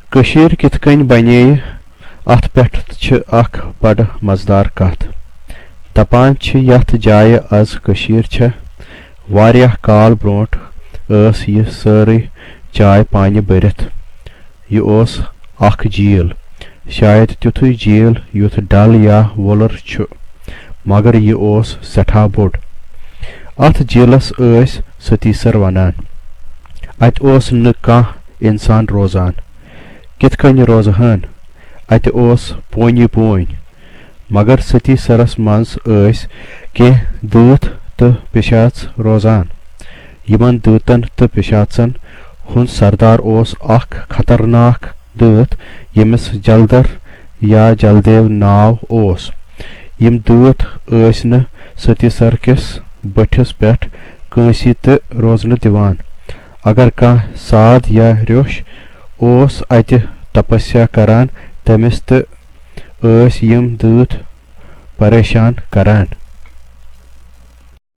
कशीर कित कन बने अथ पेठ छ अख बड़ मजदार कथ दपान छ यथ जाय आज कशीर छ वारियाह काल ब्रोंठ ٲस यह सारी जाय पानी भरित यह ओस अख झील शायद तिथुय झील युथ डल या वोलर छ मगर यह ओस सठा बोड़ अथ झीलस ٲस सतीसर वनान अत ओस न कांह इंसान रोजान कित कन रोजहन अत ओस पोनि पोन मगर सतीसरस मंज ٲस केह दूत तो पिशाच रोजान यमन दूतन तो पिशाचन हुन सरदार ओस अख खतरनाक दूत यमिस जलदर या जलदेव नाव ओस यम दूत ٲस न सतीसर किस बठिस पेठ कंसी तो रोजन दिवान अगर कांह साध या रोश ओस अति तपस्या करान तमिस तो ٲस यम दूत परेशान करान।